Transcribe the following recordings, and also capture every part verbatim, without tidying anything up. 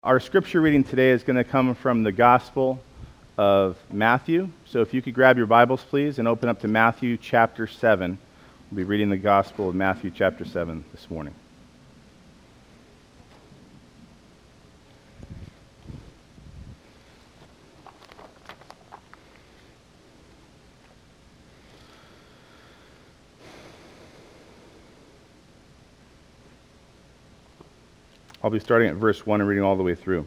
Our scripture reading today is going to come from the Gospel of Matthew. So if you could grab your Bibles, please, and open up to Matthew chapter seven. We'll be reading the Gospel of Matthew chapter seven this morning. I'll be starting at verse one and reading all the way through.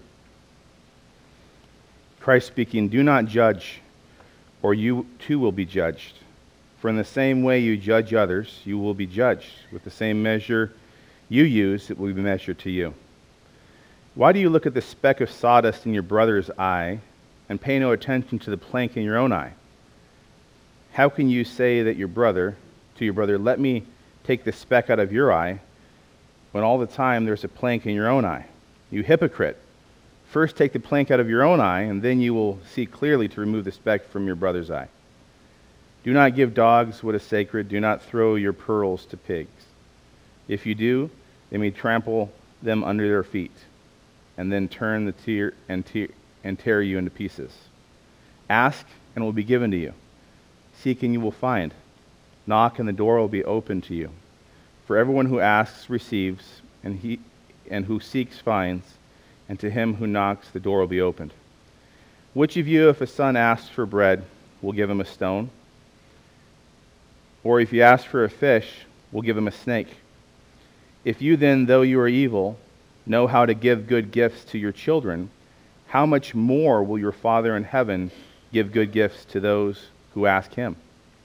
Christ speaking, "Do not judge, or you too will be judged. For in the same way you judge others, you will be judged. With the same measure you use, it will be measured to you. Why do you look at the speck of sawdust in your brother's eye, and pay no attention to the plank in your own eye? How can you say that your brother, to your brother, 'Let me take the speck out of your eye,' when all the time there's a plank in your own eye? You hypocrite! First take the plank out of your own eye, and then you will see clearly to remove the speck from your brother's eye. Do not give dogs what is sacred. Do not throw your pearls to pigs. If you do, they may trample them under their feet, and then turn the tear and, tear and tear you into pieces. Ask, and it will be given to you. Seek, and you will find. Knock, and the door will be opened to you. For everyone who asks receives, and he and who seeks finds, and to him who knocks the door will be opened. Which of you, if a son asks for bread, will give him a stone? Or if you ask for a fish, will give him a snake? If you then, though you are evil, know how to give good gifts to your children, how much more will your Father in heaven give good gifts to those who ask him?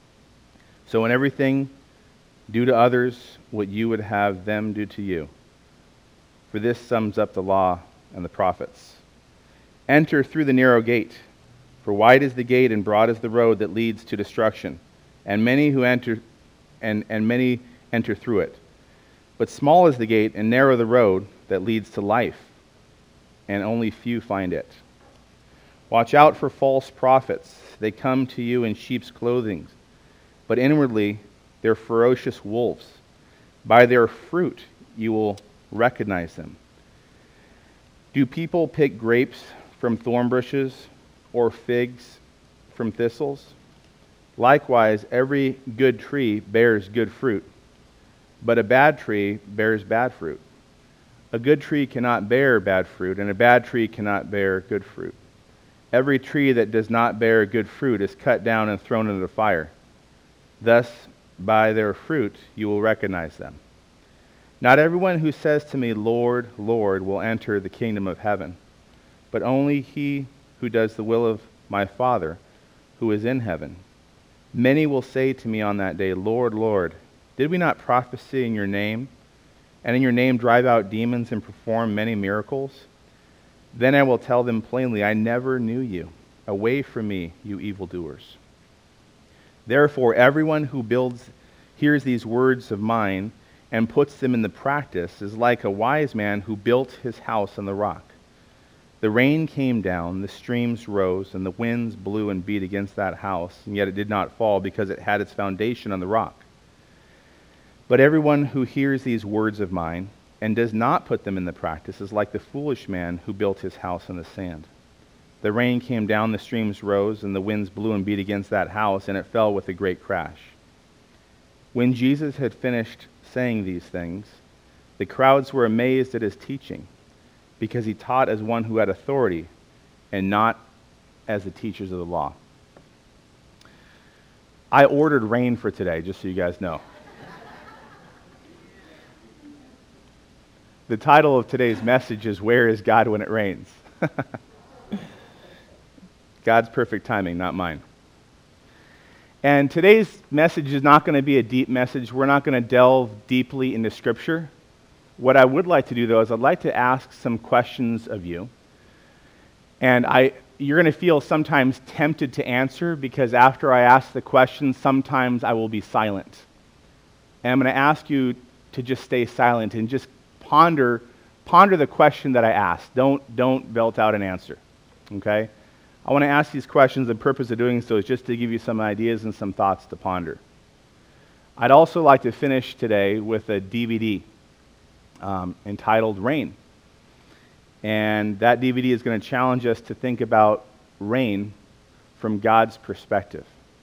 So in everything, do to others what you would have them do to you. For this sums up the law and the prophets. Enter through the narrow gate, for wide is the gate and broad is the road that leads to destruction, and many who enter and, and many enter through it. But small is the gate and narrow the road that leads to life, and only few find it. Watch out for false prophets. They come to you in sheep's clothing, but inwardly they're ferocious wolves. By their fruit you will recognize them. Do people pick grapes from thorn bushes or figs from thistles? Likewise, every good tree bears good fruit, but a bad tree bears bad fruit. A good tree cannot bear bad fruit, and a bad tree cannot bear good fruit. Every tree that does not bear good fruit is cut down and thrown into the fire. Thus, by their fruit you will recognize them. Not everyone who says to me, 'Lord, Lord,' will enter the kingdom of heaven, but only he who does the will of my Father who is in heaven. Many will say to me on that day, 'Lord, Lord, did we not prophesy in your name, and in your name drive out demons and perform many miracles?' Then I will tell them plainly, 'I never knew you. Away from me, you evildoers.' Therefore, everyone who builds, hears these words of mine and puts them into practice is like a wise man who built his house on the rock. The rain came down, the streams rose, and the winds blew and beat against that house, and yet it did not fall because it had its foundation on the rock. But everyone who hears these words of mine and does not put them into practice is like the foolish man who built his house on the sand. The rain came down, the streams rose, and the winds blew and beat against that house, and it fell with a great crash. When Jesus had finished saying these things, the crowds were amazed at his teaching, because he taught as one who had authority and not as the teachers of the law." I ordered rain for today, just so you guys know. The title of today's message is, "Where is God When It Rains?" God's perfect timing, not mine. And today's message is not going to be a deep message. We're not going to delve deeply into Scripture. What I would like to do, though, is I'd like to ask some questions of you. And I, you're going to feel sometimes tempted to answer, because after I ask the question, sometimes I will be silent. And I'm going to ask you to just stay silent and just ponder ponder the question that I asked. Don't, don't belt out an answer, okay? I want to ask these questions. The purpose of doing so is just to give you some ideas and some thoughts to ponder. I'd also like to finish today with a D V D um, entitled Rain. And that D V D is going to challenge us to think about rain from God's perspective.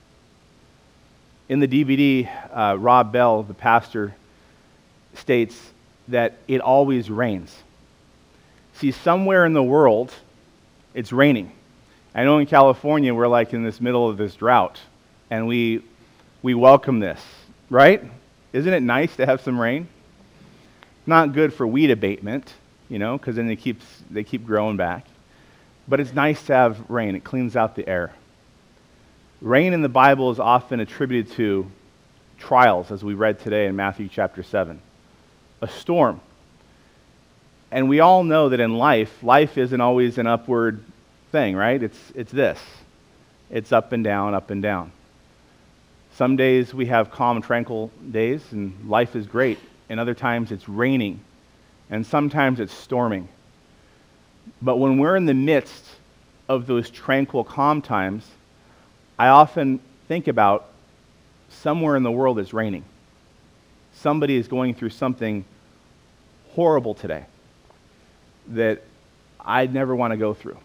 In the D V D, uh, Rob Bell, the pastor, states that it always rains. See, somewhere in the world, it's raining. I know in California, we're like in this middle of this drought, and we we welcome this, right? Isn't it nice to have some rain? Not good for weed abatement, you know, because then they keep, they keep growing back. But it's nice to have rain. It cleans out the air. Rain in the Bible is often attributed to trials, as we read today in Matthew chapter seven. A storm. And we all know that in life, life isn't always an upward thing, right? It's, it's this. It's up and down, up and down. Some days we have calm, tranquil days, and life is great. And other times it's raining. And sometimes it's storming. But when we're in the midst of those tranquil, calm times, I often think about somewhere in the world it's raining. Somebody is going through something horrible today that I'd never want to go through.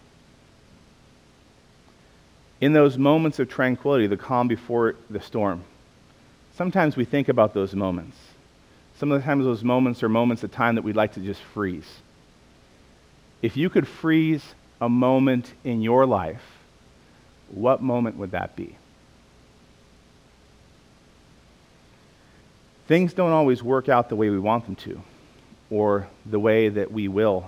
In those moments of tranquility, the calm before the storm, sometimes we think about those moments. Some of the times those moments are moments of time that we'd like to just freeze. If you could freeze a moment in your life, what moment would that be? Things don't always work out the way we want them to, or the way that we will.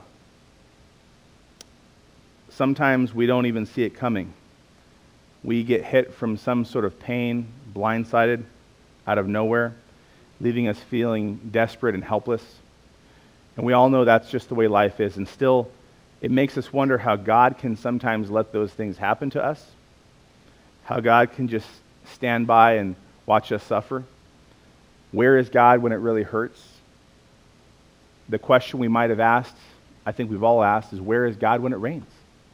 Sometimes we don't even see it coming. We get hit from some sort of pain, blindsided, out of nowhere, leaving us feeling desperate and helpless. And we all know that's just the way life is. And still, it makes us wonder how God can sometimes let those things happen to us, how God can just stand by and watch us suffer. Where is God when it really hurts? The question we might have asked, I think we've all asked, is where is God when it rains?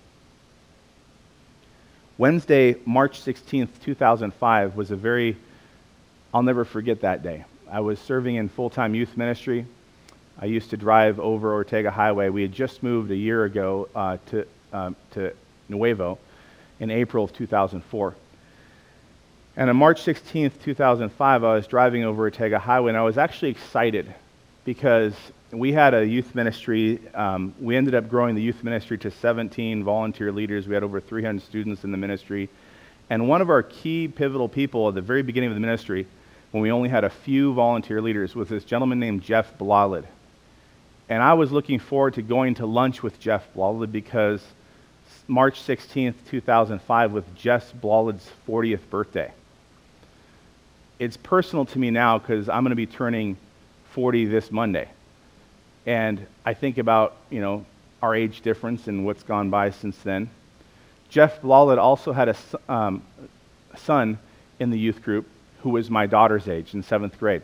Wednesday, March sixteenth, two thousand five was a very, I'll never forget that day. I was serving in full-time youth ministry. I used to drive over Ortega Highway. We had just moved a year ago uh, to, um, to Nuevo in April of two thousand four. And on March sixteenth, two thousand five, I was driving over Ortega Highway, and I was actually excited because we had a youth ministry. Um, we ended up growing the youth ministry to seventeen volunteer leaders. We had over three hundred students in the ministry. And one of our key pivotal people at the very beginning of the ministry, when we only had a few volunteer leaders, was this gentleman named Jeff Blalid. And I was looking forward to going to lunch with Jeff Blalid because March sixteenth, two thousand five was Jeff Blalid's fortieth birthday. It's personal to me now because I'm going to be turning forty this Monday. And I think about, you know, our age difference and what's gone by since then. Jeff Blalid also had a um, son in the youth group who was my daughter's age in seventh grade.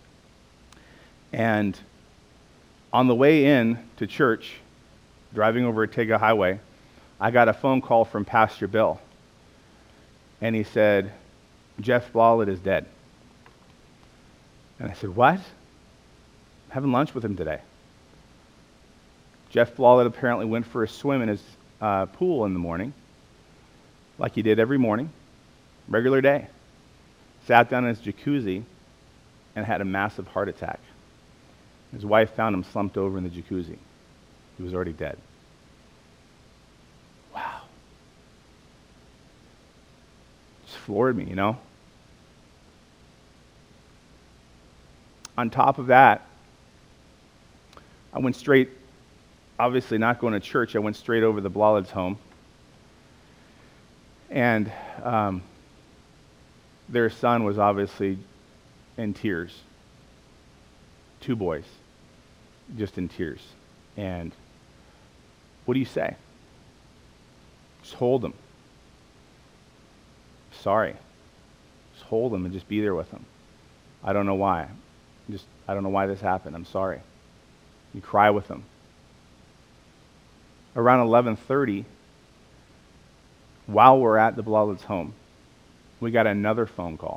And on the way in to church, driving over Ortega Highway, I got a phone call from Pastor Bill. And he said, Jeff Blalid is dead. And I said, what? I'm having lunch with him today. Jeff Blalid apparently went for a swim in his uh, pool in the morning, like he did every morning, regular day. Sat down in his jacuzzi and had a massive heart attack. His wife found him slumped over in the jacuzzi. He was already dead. Wow. Just floored me, you know? On top of that, I went straight, obviously not going to church, I went straight over to the Blalids' home. And um, their son was obviously in tears. Two boys, just in tears. And what do you say? Just hold them. Sorry. Just hold them and just be there with them. I don't know why. Just, I don't know why this happened. I'm sorry. You cry with them. Around eleven thirty, while we're at the Blalids' home, we got another phone call.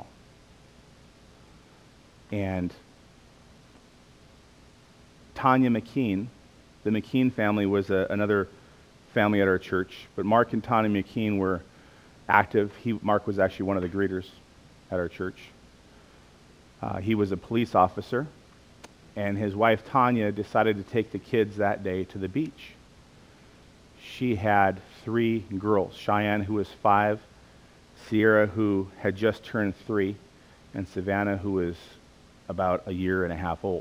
And Tanya McKean, The McKean family was a, another family at our church, but Mark and Tanya McKean were active. He, Mark was actually one of the greeters at our church. Uh, he was a police officer, and his wife Tanya decided to take the kids that day to the beach. She had three girls, Cheyenne, who was five, Sierra, who had just turned three, and Savannah, who was about a year and a half old.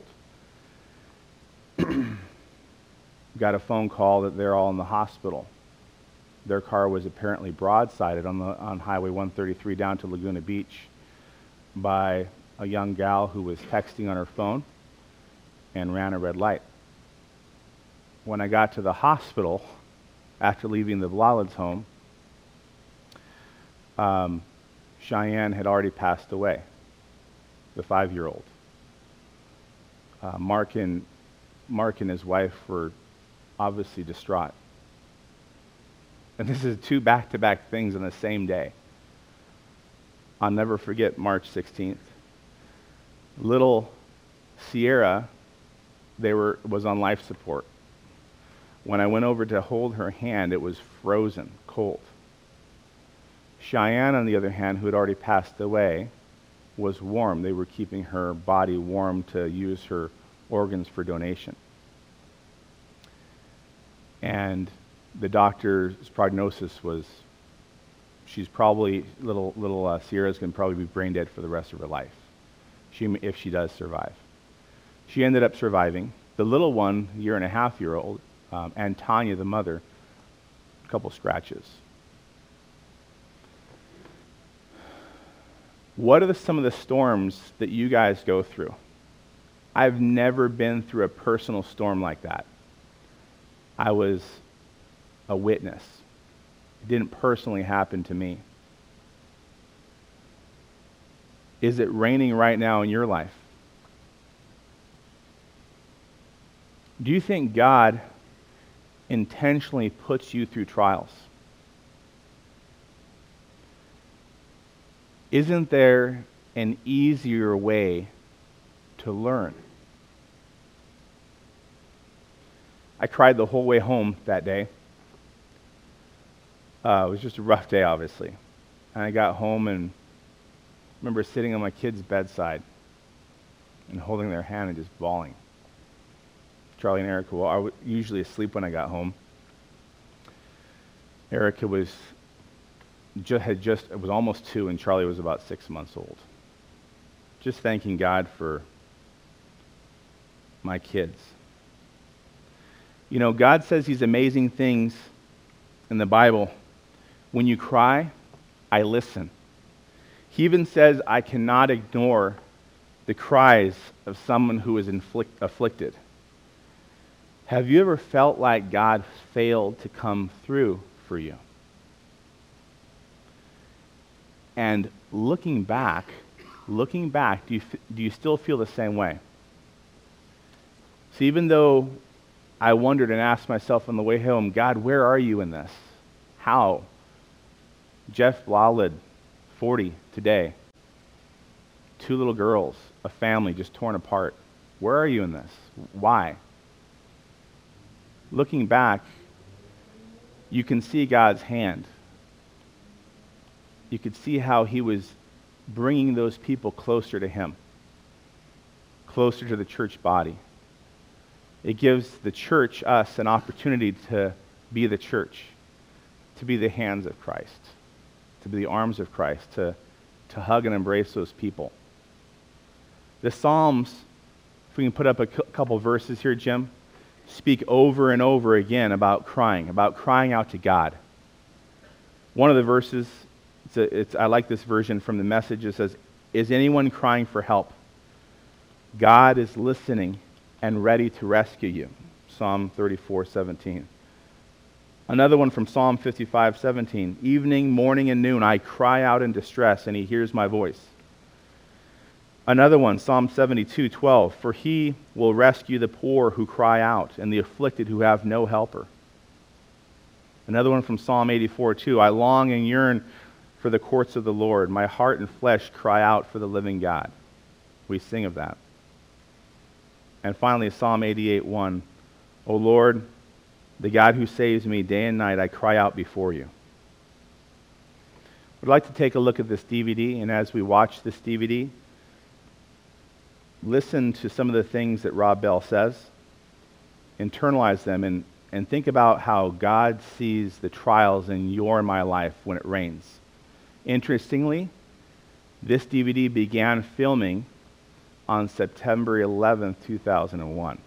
Got a phone call that they're all in the hospital. Their car was apparently broadsided on the on Highway one thirty-three down to Laguna Beach by a young gal who was texting on her phone and ran a red light. When I got to the hospital after leaving the Vlalids home, um, Cheyenne had already passed away, the five-year-old. Uh, Mark and Mark and his wife were obviously distraught. And this is two back-to-back things on the same day. I'll never forget March sixteenth. Little Sierra, they were was on life support. When I went over to hold her hand, it was frozen, cold. Cheyenne, on the other hand, who had already passed away, was warm. They were keeping her body warm to use her organs for donation. And the doctor's prognosis was she's probably, little little uh, Sierra's going to probably be brain dead for the rest of her life, she, if she does survive. She ended up surviving. The little one, year and a half year old, um, and Tanya, the mother, a couple scratches. What are the, some of the storms that you guys go through? I've never been through a personal storm like that. I was a witness. It didn't personally happen to me. Is it raining right now in your life? Do you think God intentionally puts you through trials? Isn't there an easier way to learn? I cried the whole way home that day. Uh, it was just a rough day, obviously. And I got home and remember sitting on my kid's bedside and holding their hand and just bawling. Charlie and Erica, well, I was usually asleep when I got home. Erica was just, had just, it was almost two, and Charlie was about six months old. Just thanking God for my kids. You know, God says these amazing things in the Bible. When you cry, I listen. He even says, I cannot ignore the cries of someone who is inflict, afflicted. Have you ever felt like God failed to come through for you? And looking back, looking back, do you, do you still feel the same way? So even though I wondered and asked myself on the way home, God, where are you in this? How? Jeff Blalid, forty today. Two little girls, a family just torn apart. Where are you in this? Why? Looking back, you can see God's hand. You could see how he was bringing those people closer to him, closer to the church body. It gives the church, us, an opportunity to be the church, to be the hands of Christ, to be the arms of Christ, to, to hug and embrace those people. The Psalms, if we can put up a couple verses here, Jim, speak over and over again about crying, about crying out to God. One of the verses, it's a, it's, I like this version from the Message. It says, is anyone crying for help? God is listening and ready to rescue you. Psalm thirty-four seventeen. Another one from Psalm fifty-five seventeen. Evening, morning, and noon, I cry out in distress, and he hears my voice. Another one, Psalm seventy-two twelve. For he will rescue the poor who cry out, and the afflicted who have no helper. Another one from Psalm eighty-four two. I long and yearn for the courts of the Lord. My heart and flesh cry out for the living God. We sing of that. And finally, Psalm eighty-eight one. O Lord, the God who saves me day and night, I cry out before you. I'd like to take a look at this D V D, and as we watch this D V D, listen to some of the things that Rob Bell says, internalize them, and, and think about how God sees the trials in your and my life when it rains. Interestingly, this D V D began filming on September eleventh, two thousand one.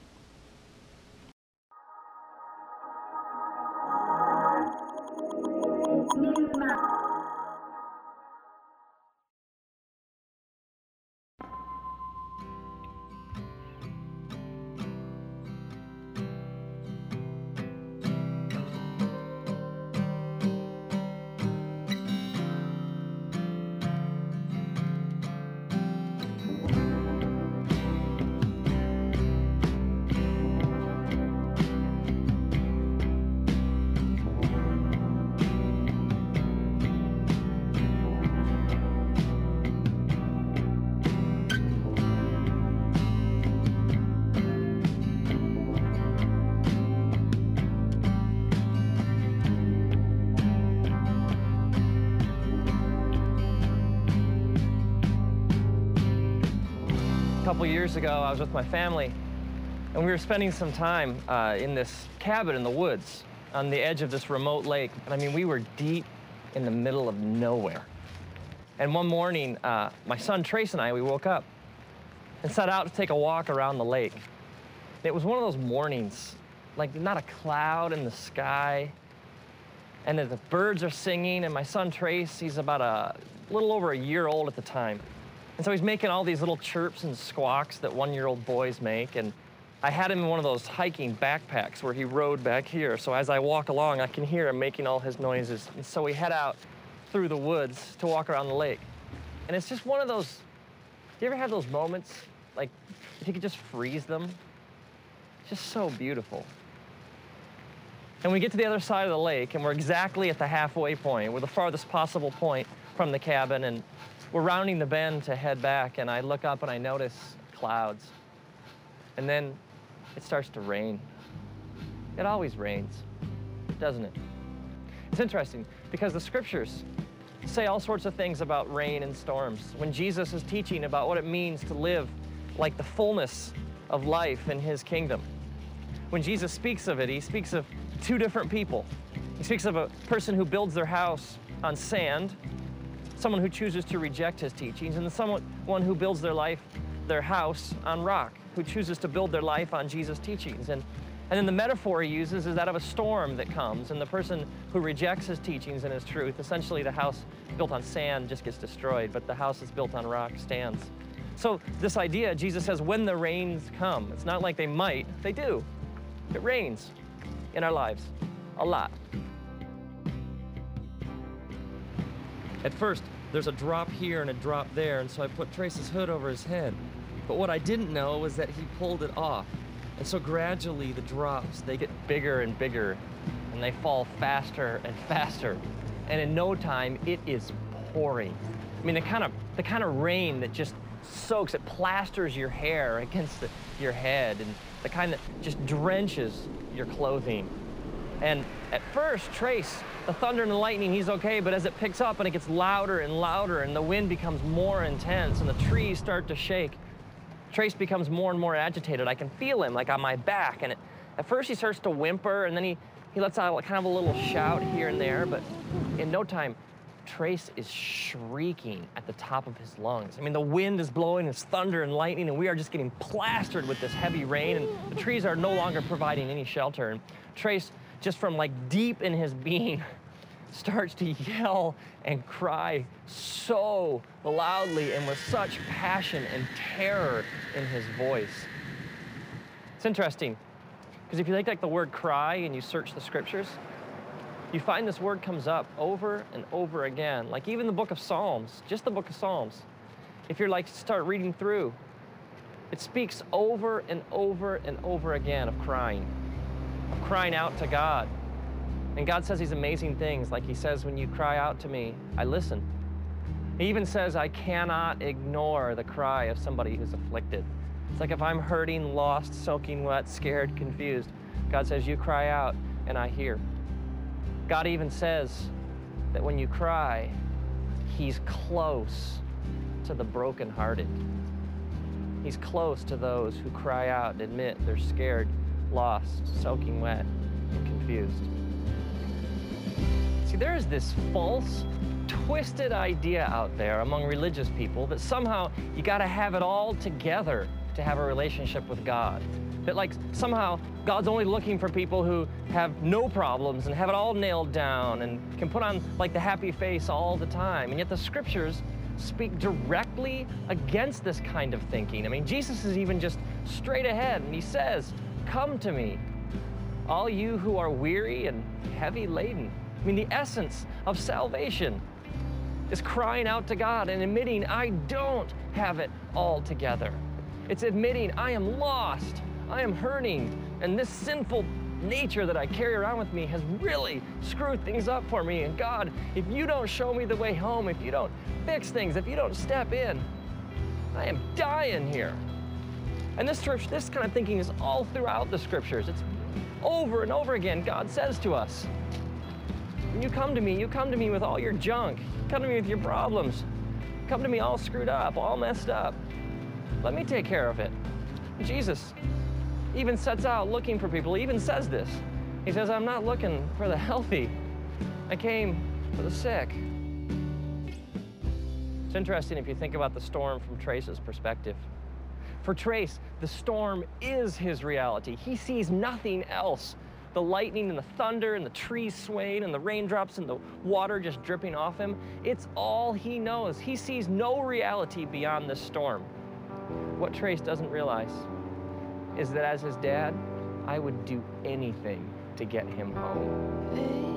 A couple years ago, I was with my family, and we were spending some time uh, in this cabin in the woods on the edge of this remote lake. And I mean, we were deep in the middle of nowhere. And one morning, uh, my son Trace and I, we woke up and set out to take a walk around the lake. It was one of those mornings, like not a cloud in the sky, and the birds are singing, and my son Trace, he's about a little over a year old at the time. And so he's making all these little chirps and squawks that one-year-old boys make. And I had him in one of those hiking backpacks where he rode back here. So as I walk along, I can hear him making all his noises. And so we head out through the woods to walk around the lake. And it's just one of those, you ever have those moments, like if you could just freeze them? It's just so beautiful. And we get to the other side of the lake, and we're exactly at the halfway point. We're the farthest possible point from the cabin, and we're rounding the bend to head back, and I look up and I notice clouds. And then it starts to rain. It always rains, doesn't it? It's interesting because the scriptures say all sorts of things about rain and storms. When Jesus is teaching about what it means to live like the fullness of life in his kingdom, when Jesus speaks of it, he speaks of two different people. He speaks of a person who builds their house on sand, someone who chooses to reject his teachings, and someone one who builds their life, their house on rock, who chooses to build their life on Jesus' teachings. And, and then the metaphor he uses is that of a storm that comes, and the person who rejects his teachings and his truth, essentially the house built on sand just gets destroyed, but the house that's built on rock stands. So this idea, Jesus says, when the rains come, it's not like they might, they do. It rains in our lives, a lot. At first, there's a drop here and a drop there, and so I put Trace's hood over his head. But what I didn't know was that he pulled it off. And so gradually the drops, they get bigger and bigger, and they fall faster and faster. And in no time, it is pouring. I mean, the kind of, the kind of rain that just soaks, it plasters your hair against the, your head, and the kind that just drenches your clothing. And at first, Trace, the thunder and the lightning, he's okay, but as it picks up and it gets louder and louder and the wind becomes more intense and the trees start to shake, Trace becomes more and more agitated. I can feel him like on my back. And it, at first he starts to whimper, and then he, he lets out kind of a little shout here and there, but in no time, Trace is shrieking at the top of his lungs. I mean, the wind is blowing, it's thunder and lightning, and we are just getting plastered with this heavy rain, and the trees are no longer providing any shelter. And Trace, just from like deep in his being, starts to yell and cry so loudly and with such passion and terror in his voice. It's interesting, because if you take like the word cry and you search the scriptures, you find this word comes up over and over again. Like even the book of Psalms, just the book of Psalms. If you're like, start reading through, it speaks over and over and over again of crying, of crying out to God. And God says these amazing things, like he says, when you cry out to me, I listen. He even says, I cannot ignore the cry of somebody who's afflicted. It's like if I'm hurting, lost, soaking wet, scared, confused, God says, you cry out and I hear. God even says that when you cry, he's close to the brokenhearted. He's close to those who cry out and admit they're scared, lost, soaking wet, and confused. See, there is this false, twisted idea out there among religious people that somehow you got to have it all together to have a relationship with God. That like somehow God's only looking for people who have no problems and have it all nailed down and can put on like the happy face all the time. And yet the scriptures speak directly against this kind of thinking. I mean, Jesus is even just straight ahead and he says, come to me, all you who are weary and heavy laden. I mean, the essence of salvation is crying out to God and admitting I don't have it all together. It's admitting I am lost, I am hurting, and this sinful nature that I carry around with me has really screwed things up for me. And God, if you don't show me the way home, if you don't fix things, if you don't step in, I am dying here. And this, this kind of thinking is all throughout the scriptures. It's over and over again. God says to us, when you come to me, you come to me with all your junk. Come to me with your problems. Come to me all screwed up, all messed up. Let me take care of it. Jesus even sets out looking for people. He even says this. He says, I'm not looking for the healthy. I came for the sick. It's interesting if you think about the storm from Trace's perspective. For Trace, the storm is his reality. He sees nothing else. The lightning and the thunder and the trees swaying and the raindrops and the water just dripping off him, it's all he knows. He sees no reality beyond this storm. What Trace doesn't realize is that as his dad, I would do anything to get him home.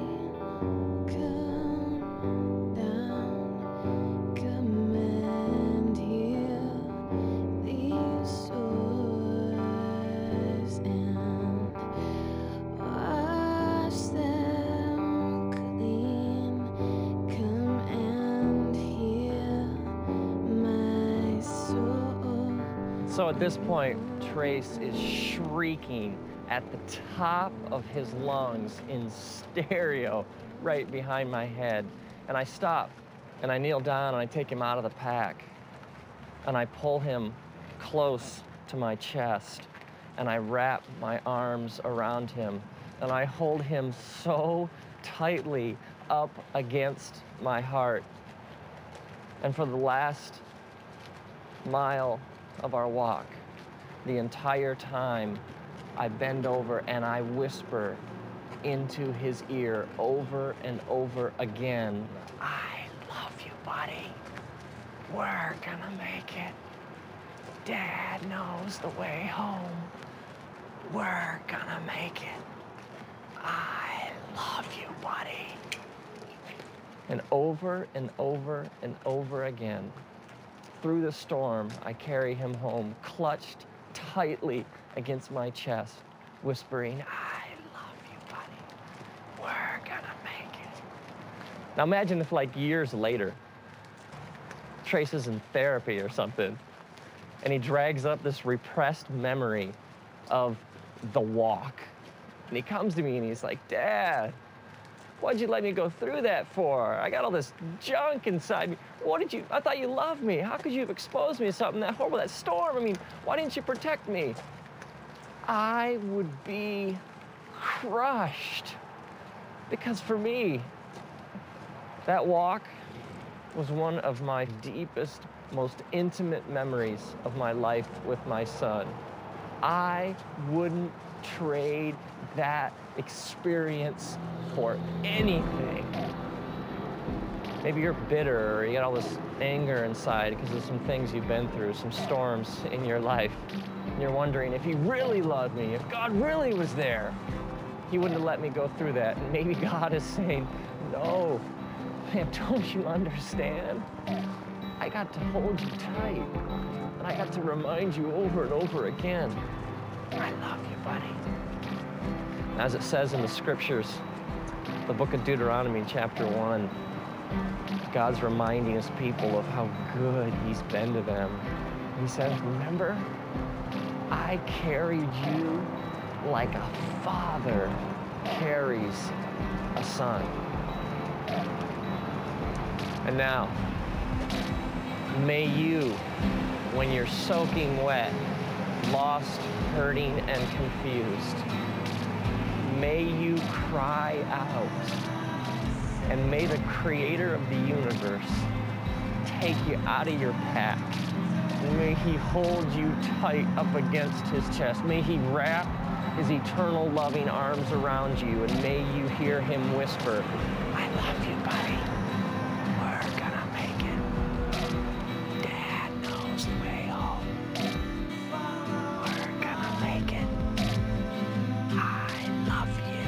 So at this point, Trace is shrieking at the top of his lungs in stereo right behind my head. And I stop and I kneel down and I take him out of the pack and I pull him close to my chest and I wrap my arms around him and I hold him so tightly up against my heart. And for the last mile of our walk, the entire time, I bend over and I whisper into his ear over and over again, I love you, buddy. We're gonna make it. Dad knows the way home. We're gonna make it. I love you, buddy. And over and over and over again, through the storm, I carry him home, clutched tightly against my chest, whispering, I love you, buddy. We're gonna make it. Now imagine if like years later, Trace is in therapy or something, and he drags up this repressed memory of the walk. And he comes to me and he's like, Dad, why'd you let me go through that for? I got all this junk inside me. What did you, I thought you loved me. How could you have exposed me to something that horrible, that storm? I mean, why didn't you protect me? I would be crushed. Because for me, that walk was one of my deepest, most intimate memories of my life with my son. I wouldn't trade that experience for anything. Maybe you're bitter or you got all this anger inside because of some things you've been through, some storms in your life. And you're wondering if he really loved me, if God really was there, he wouldn't have let me go through that. And maybe God is saying, no, man, don't you understand? I got to hold you tight. And I got to remind you over and over again, I love you, buddy. As it says in the scriptures, the book of Deuteronomy, chapter one, God's reminding his people of how good he's been to them. He says, remember, I carried you like a father carries a son. And now, may you, when you're soaking wet, lost, hurting, and confused, may you cry out, and may the creator of the universe take you out of your pack. May he hold you tight up against his chest. May he wrap his eternal loving arms around you, and may you hear him whisper, I love you, buddy. We're gonna make it. Dad knows the way home. We're gonna make it. I love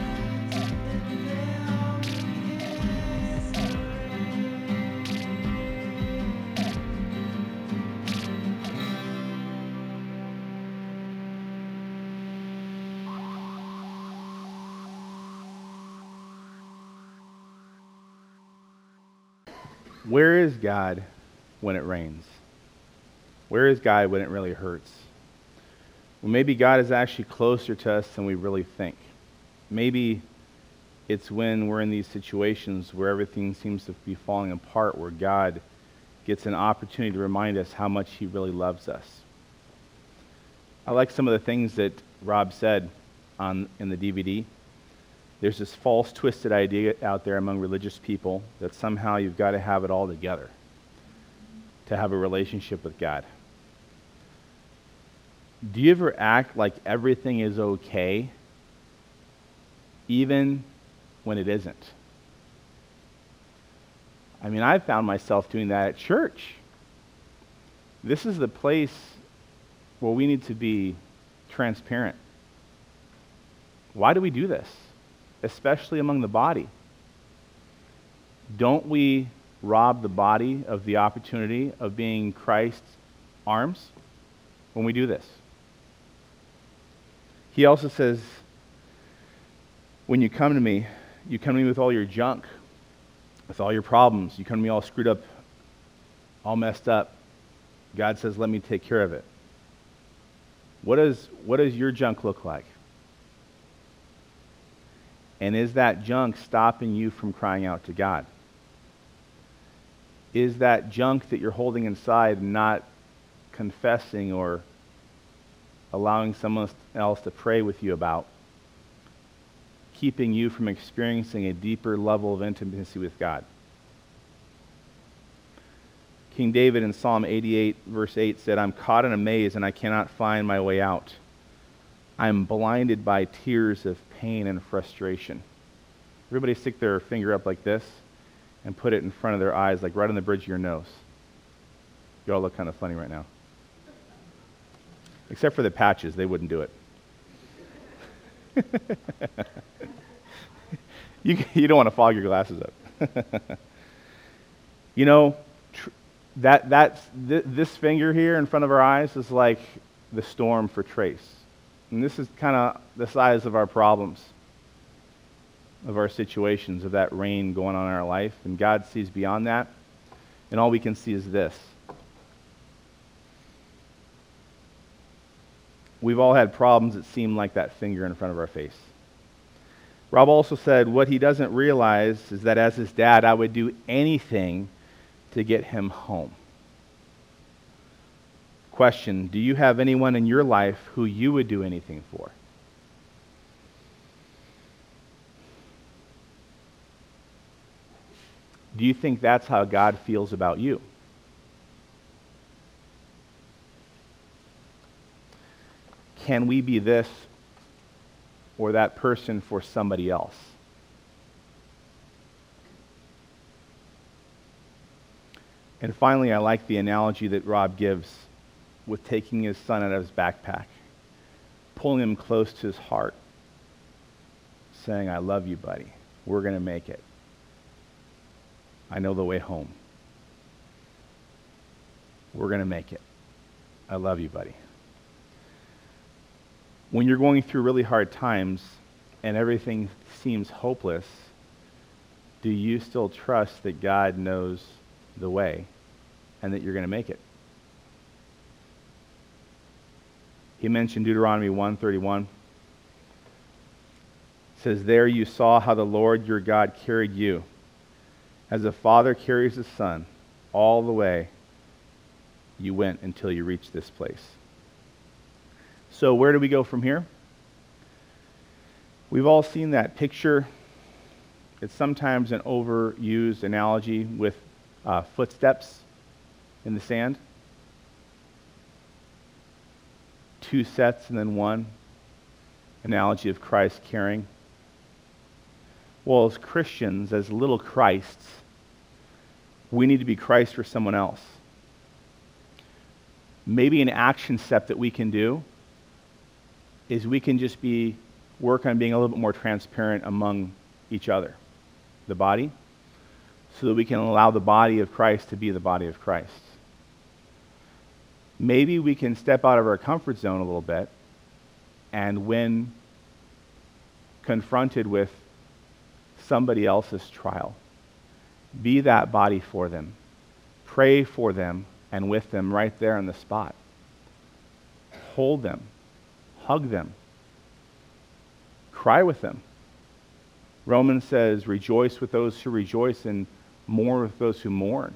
Where is God when it rains? Where is God when it really hurts? Well, maybe God is actually closer to us than we really think. Maybe it's when we're in these situations where everything seems to be falling apart, where God gets an opportunity to remind us how much he really loves us. I like some of the things that Rob said on in the D V D. There's this false, twisted idea out there among religious people that somehow you've got to have it all together to have a relationship with God. Do you ever act like everything is okay, even when it isn't? I mean, I've found myself doing that at church. This is the place where we need to be transparent. Why do we do this? Especially among the body. Don't we rob the body of the opportunity of being Christ's arms when we do this? He also says, when you come to me, you come to me with all your junk, with all your problems. You come to me all screwed up, all messed up. God says, let me take care of it. What does, what does your junk look like? And is that junk stopping you from crying out to God? Is that junk that you're holding inside not confessing or allowing someone else to pray with you about, keeping you from experiencing a deeper level of intimacy with God? King David in Psalm eighty-eight, verse eight said, I'm caught in a maze and I cannot find my way out. I'm blinded by tears of pain and frustration. Everybody stick their finger up like this and put it in front of their eyes, like right on the bridge of your nose. You all look kind of funny right now. Except for the patches, they wouldn't do it. you, you don't want to fog your glasses up. You know, tr- that that's th- this finger here in front of our eyes is like the storm for Trace. And this is kind of the size of our problems, of our situations, of that rain going on in our life. And God sees beyond that. And all we can see is this. We've all had problems that seem like that finger in front of our face. Rob also said, what he doesn't realize is that as his dad, I would do anything to get him home. Question, do you have anyone in your life who you would do anything for? Do you think that's how God feels about you? Can we be this or that person for somebody else? And finally, I like the analogy that Rob gives with taking his son out of his backpack, pulling him close to his heart, saying, I love you, buddy. We're going to make it. I know the way home. We're going to make it. I love you, buddy. When you're going through really hard times and everything seems hopeless, do you still trust that God knows the way and that you're going to make it? He mentioned Deuteronomy one thirty-one. says, there you saw how the Lord your God carried you, as a father carries his son, all the way you went until you reached this place. So where do we go from here? We've all seen that picture. It's sometimes an overused analogy with uh, footsteps in the sand. Two sets and then one. Analogy of Christ carrying. Well, as Christians, as little Christs, we need to be Christ for someone else. Maybe an action step that we can do is we can just be work on being a little bit more transparent among each other, the body, so that we can allow the body of Christ to be the body of Christ. Maybe we can step out of our comfort zone a little bit, and when confronted with somebody else's trial, be that body for them. Pray for them and with them right there on the spot. Hold them. Hug them. Cry with them. Romans says, rejoice with those who rejoice and mourn with those who mourn.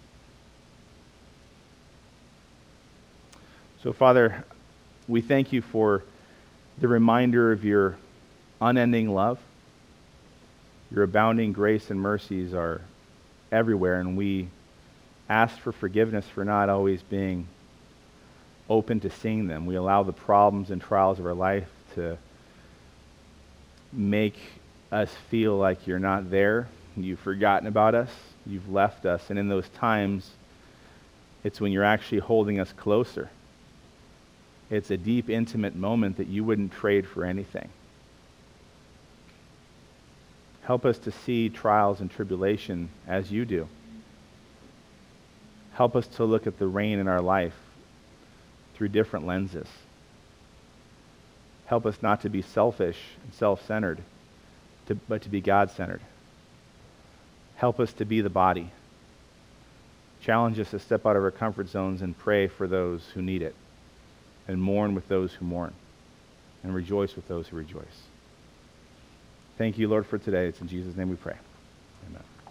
So, Father, we thank you for the reminder of your unending love. Your abounding grace and mercies are everywhere, and we ask for forgiveness for not always being open to seeing them. We allow the problems and trials of our life to make us feel like you're not there, you've forgotten about us, you've left us, and in those times, it's when you're actually holding us closer. It's a deep, intimate moment that you wouldn't trade for anything. Help us to see trials and tribulation as you do. Help us to look at the rain in our life through different lenses. Help us not to be selfish and self-centered, to, but to be God-centered. Help us to be the body. Challenge us to step out of our comfort zones and pray for those who need it, and mourn with those who mourn, and rejoice with those who rejoice. Thank you, Lord, for today. It's in Jesus' name we pray. Amen.